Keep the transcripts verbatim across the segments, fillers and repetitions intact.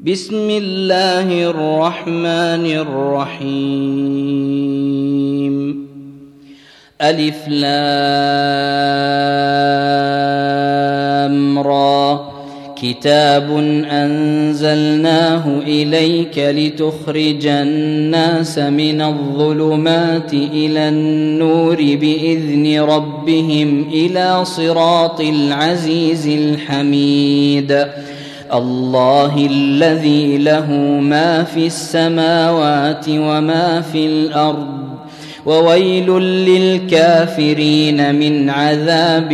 بسم الله الرحمن الرحيم. ألف لام را. كتاب أنزلناه إليك لتخرج الناس من الظلمات إلى النور بإذن ربهم إلى صراط العزيز الحميد. الله الذي له ما في السماوات وما في الأرض وويل للكافرين من عذاب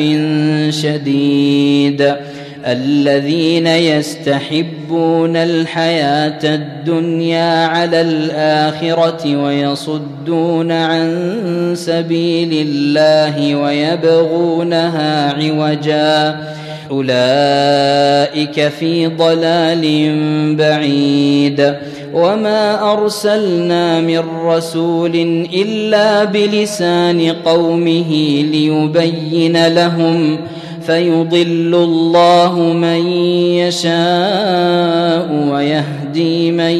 شديد. الذين يستحبون الحياة الدنيا على الآخرة ويصدون عن سبيل الله ويبغونها عوجا أولئك في ضلال بعيد. وما أرسلنا من رسول إلا بلسان قومه ليبين لهم فيضل الله من يشاء ويهدي من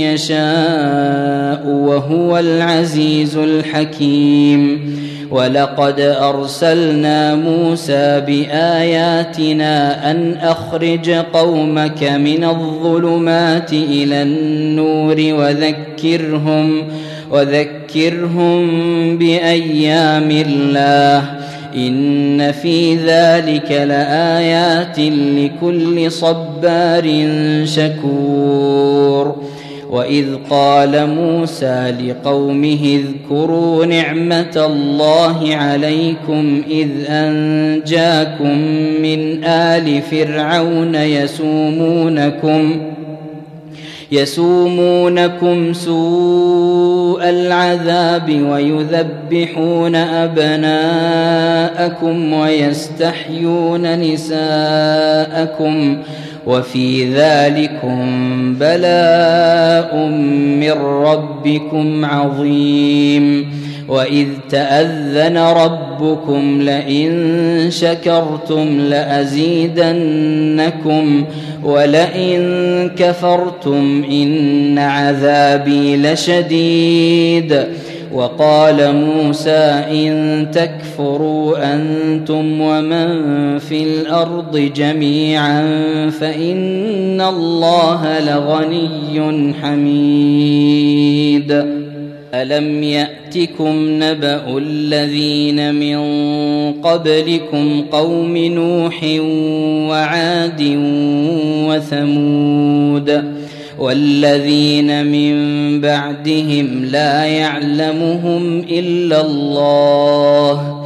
يشاء وهو العزيز الحكيم. ولقد أرسلنا موسى بآياتنا أن أخرج قومك من الظلمات إلى النور وذكرهم وذكرهم بأيام الله إن في ذلك لآيات لكل صبار شكور. وإذ قال موسى لقومه اذكروا نعمة الله عليكم إذ أنجاكم من آل فرعون يسومونكم يسومونكم سوء العذاب ويذبحون أبناءكم ويستحيون نساءكم وفي ذلكم بلاء من ربكم عظيم. وإذ تأذن ربكم لئن شكرتم لأزيدنكم ولئن كفرتم إن عذابي لشديد. وقال موسى إن تكفروا أنتم ومن في الأرض جميعا فإن الله لغني حميد. ألم يأتكم نبأ الذين من قبلكم قوم نوح وعاد وثمود والذين من بعدهم لا يعلمهم إلا الله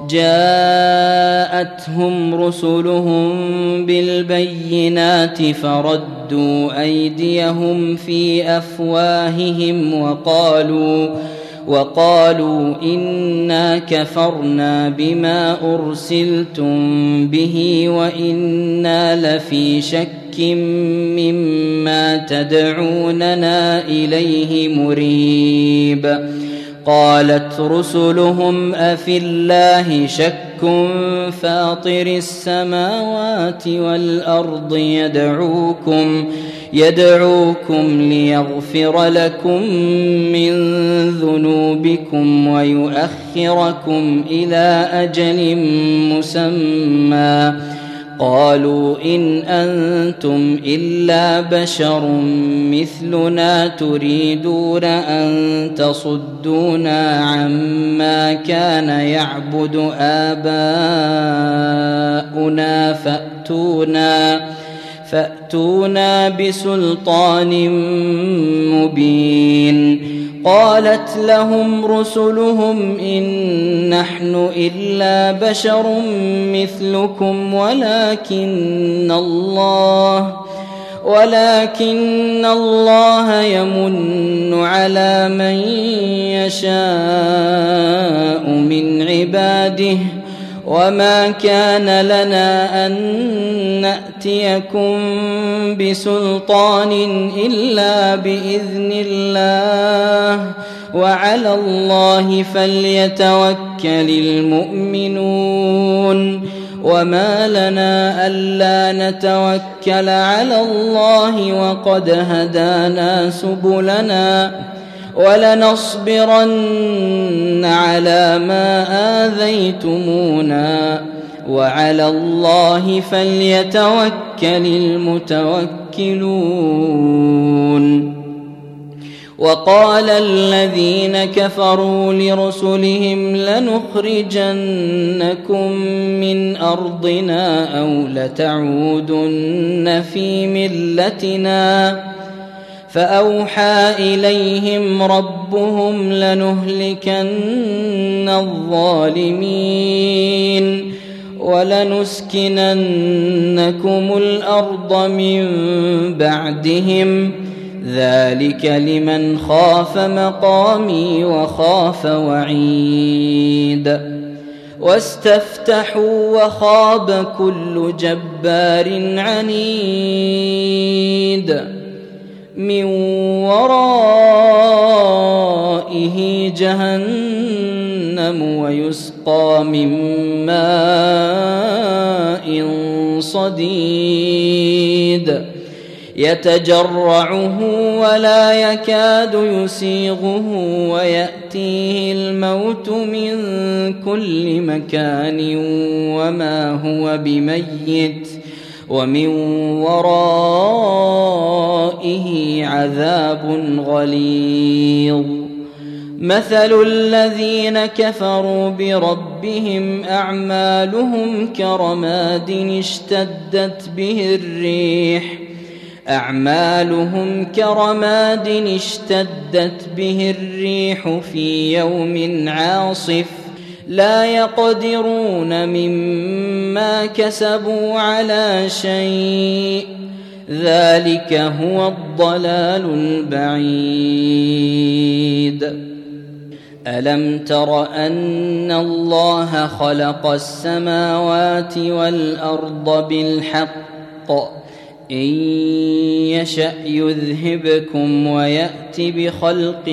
جاءتهم رسلهم بالبينات فردوا أيديهم في أفواههم وقالوا وقالوا إنا كفرنا بما أرسلتم به وإنا لفي شك مما تدعوننا إليه مريب. قالت رسلهم أفي الله شك فاطر السماوات والأرض يدعوكم يدعوكم ليغفر لكم من ذنوبكم ويؤخركم إلى أجل مسمى. قالوا إن أنتم إلا بشر مثلنا تريدون أن تصدونا عما كان يعبد آباؤنا فأتونا فأتونا بسلطان مبين. قالت لهم رسلهم إن نحن إلا بشر مثلكم ولكن الله ولكن الله يمن على من يشاء من عباده وما كان لنا أن نأتيكم بسلطان إلا بإذن الله وعلى الله فليتوكل المؤمنون. وما لنا ألا نتوكل على الله وقد هدانا سبلنا ولنصبرن على ما آذيتمونا وعلى الله فليتوكل المتوكلون. وقال الذين كفروا لرسلهم لنخرجنكم من أرضنا أو لتعودن في ملتنا فأوحى إليهم ربهم لنهلكن الظالمين ولنسكننكم الأرض من بعدهم ذلك لمن خاف مقامي وخاف وعيد. واستفتحوا وخاب كل جبار عنيد من ورائه جهنم ويسقى من ماء صديد يتجرعه ولا يكاد يسيغه ويأتيه الموت من كل مكان وما هو بميت ومن ورائه عذاب غليظ. مثل الذين كفروا بربهم أعمالهم كرماد اشتدت به الريح أعمالهم كرماد اشتدت به الريح في يوم عاصف لا يقدرون مما كسبوا على شيء ذلك هو الضلال البعيد. ألم تر أن الله خلق السماوات والأرض بالحق إن يشأ يذهبكم ويأت بخلق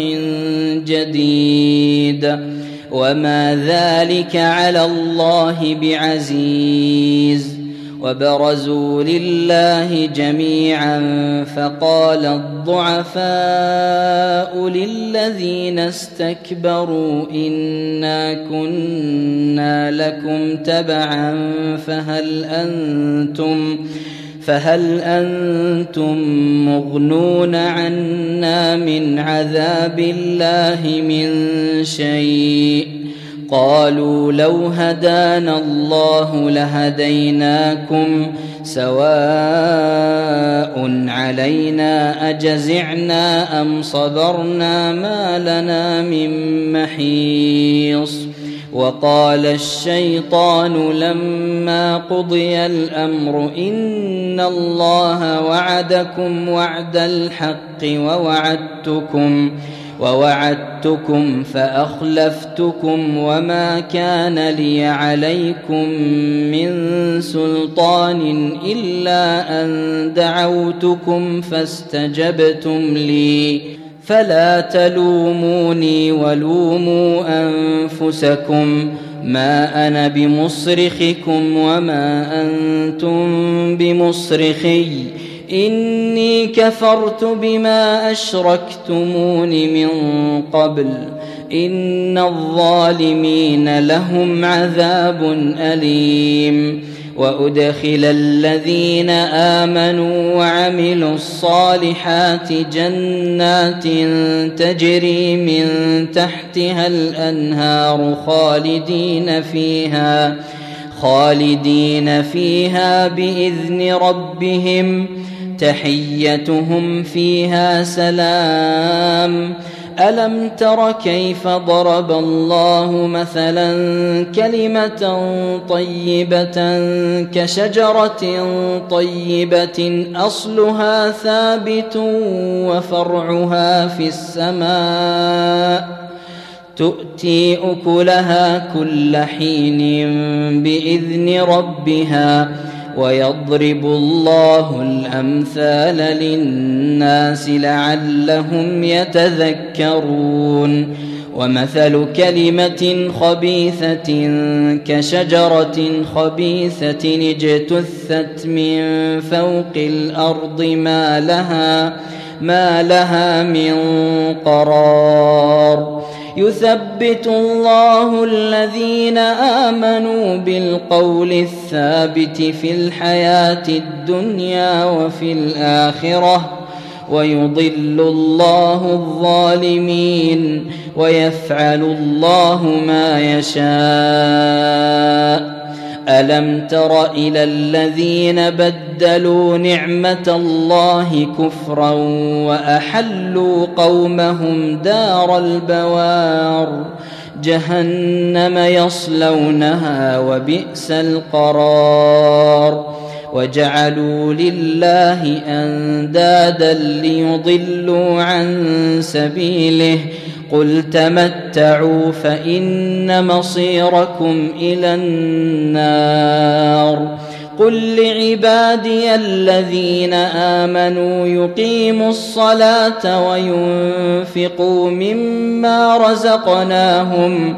جديد وما ذلك على الله بعزيز. وبرزوا لله جميعا فقال الضعفاء للذين استكبروا إنا كنا لكم تبعا فهل أنتم فهل أنتم مغنون عنا من عذاب الله من شيء قالوا لو هدانا الله لهديناكم سواء علينا أجزعنا أم صبرنا ما لنا من محيص. وقال الشيطان لما قضي الأمر إن الله وعدكم وعد الحق ووعدتكم ووعدتكم فأخلفتكم وما كان لي عليكم من سلطان إلا أن دعوتكم فاستجبتم لي فلا تلوموني ولوموا أنفسكم ما أنا بمصرخكم وما أنتم بمصرخي إني كفرت بما أشركتمون من قبل إن الظالمين لهم عذاب أليم. وأدخل الذين آمنوا وعملوا الصالحات جنات تجري من تحتها الأنهار خالدين فيها خالدين فيها بإذن ربهم تحيتهم فيها سلام. ألم تر كيف ضرب الله مثلا كلمة طيبة كشجرة طيبة أصلها ثابت وفرعها في السماء تؤتي أكلها كل حين بإذن ربها ويضرب الله الأمثال للناس لعلهم يتذكرون. ومثل كلمة خبيثة كشجرة خبيثة اجتثت من فوق الأرض ما لها, ما لها من قرار. يثبت الله الذين آمنوا بالقول الثابت في الحياة الدنيا وفي الآخرة ويضل الله الظالمين ويفعل الله ما يشاء. ألم تر إلى الذين بدلوا نعمة الله كفرا وأحلوا قومهم دار البوار جهنم يصلونها وبئس القرار. وجعلوا لله أندادا ليضلوا عن سبيله قل تمتعوا فإن مصيركم إلى النار. قل لعبادي الذين آمنوا يقيموا الصلاة وينفقوا مما رزقناهم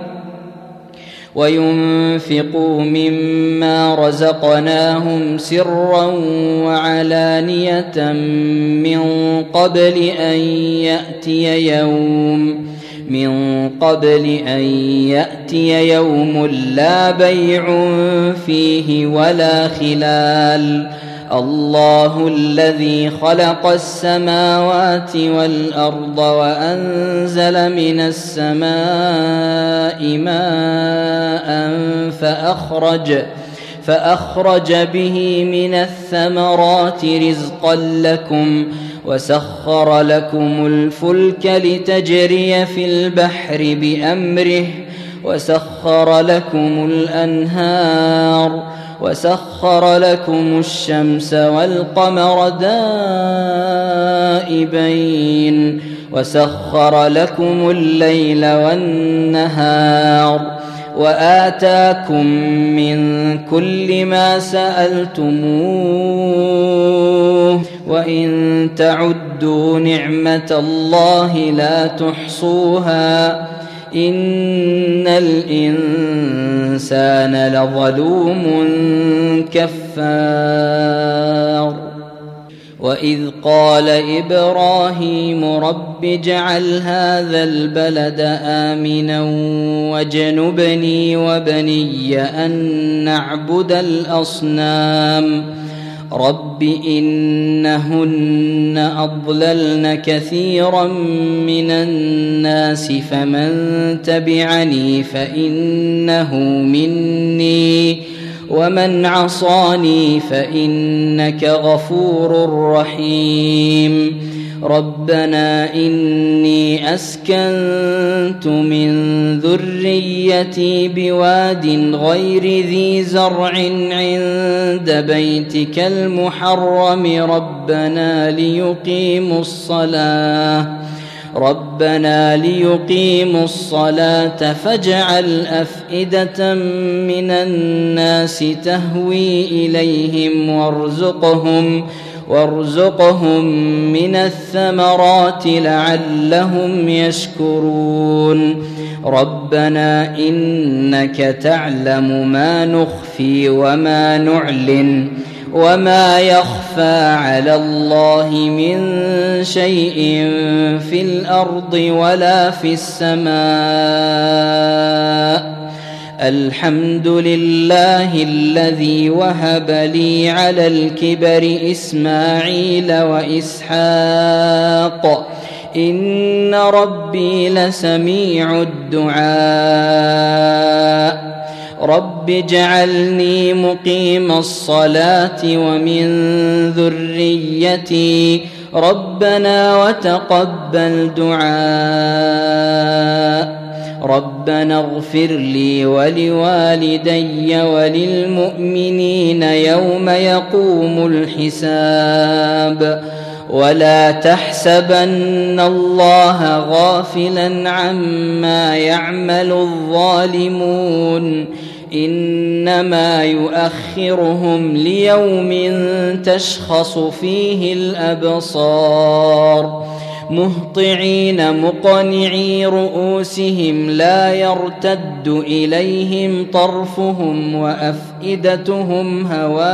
وينفقوا مما رزقناهم سرا وعلانية من قبل أن يأتي يوم من قبل أن يأتي يوم لا بيع فيه ولا خلال. الله الذي خلق السماوات والأرض وأنزل من السماء ماء فأخرج, فأخرج به من الثمرات رزقا لكم وسخر لكم الفلك لتجري في البحر بأمره وسخر لكم الأنهار وسخر لكم الشمس والقمر دائبين وسخر لكم الليل والنهار وآتاكم من كل ما سألتموه وإن تعدوا نعمة الله لا تحصوها إن الإنسان لظلوم كفار. وإذ قال إبراهيم رب اجعل هذا البلد آمنا واجنبني وبني أن نعبد الأصنام رب إنهن أضللن كثيرا من الناس فمن تبعني فإنه مني ومن عصاني فإنك غفور رحيم. ربنا إني أسكنت من ذريتي بواد غير ذي زرع عند بيتك المحرم ربنا ليقيموا الصلاة ربنا ليقيموا الصلاة فاجعل أفئدة من الناس تهوي إليهم وارزقهم وارزقهم من الثمرات لعلهم يشكرون. ربنا إنك تعلم ما نخفي وما نعلن وما يخفى على الله من شيء في الأرض ولا في السماء. الحمد لله الذي وهب لي على الكبر إسماعيل وإسحاق إن ربي لسميع الدعاء. رب اجعلني مقيم الصلاة ومن ذريتي ربنا وتقبل دعاء. ربنا اغفر لي ولوالدي وللمؤمنين يوم يقوم الحساب. ولا تحسبن الله غافلا عما يعمل الظالمون إنما يؤخرهم ليوم تشخص فيه الأبصار مهطعين مقنعي رؤوسهم لا يرتد إليهم طرفهم وأفئدتهم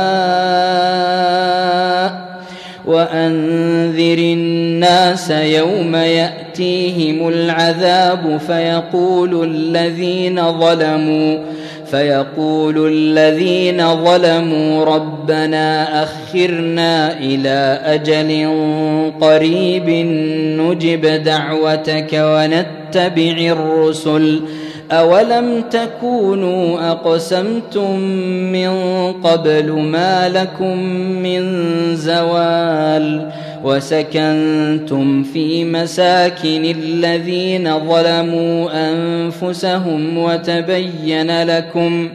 هواء وأنذر الناس يوم يأتيهم العذاب فيقول الذين ظلموا فيقول الذين ظلموا ربنا أخرنا إلى أجل قريب نجب دعوتك ونتبع الرسل أولم تكونوا أقسمتم من قبل ما لكم من زوال وسكنتم في مساكن الذين ظلموا أنفسهم وتبين لكم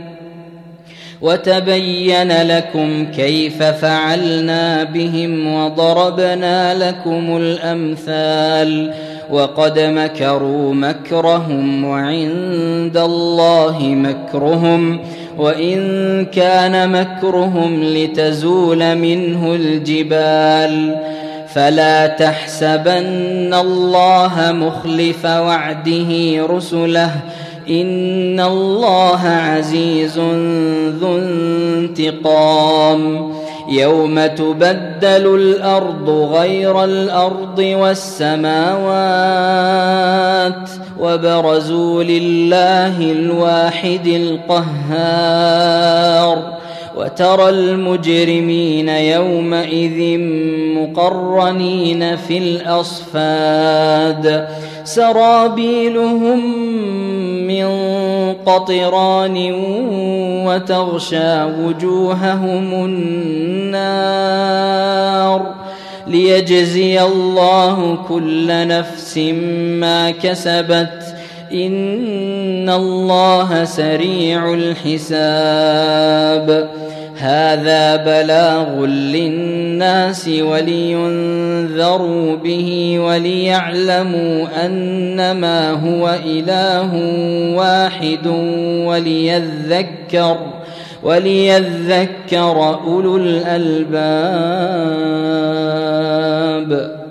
وتبين لكم كيف فعلنا بهم وضربنا لكم الأمثال وقد مكروا مكرهم وعند الله مكرهم وإن كان مكرهم لتزول منه الجبال فلا تحسبن الله مخلف وعده رسله إن الله عزيز ذو انتقام يوم تبدل الأرض غير الأرض والسماوات وبرزوا لله الواحد القهار وترى المجرمين يومئذ مقرنين في الأصفاد سرابيلهم من قطران وتغشى وجوههم النار ليجزي الله كل نفس ما كسبت إن الله سريع الحساب هذا بلاغ للناس ولينذروا به وليعلموا أنما هو إله واحد وليذكر وليذكر أولو الألباب.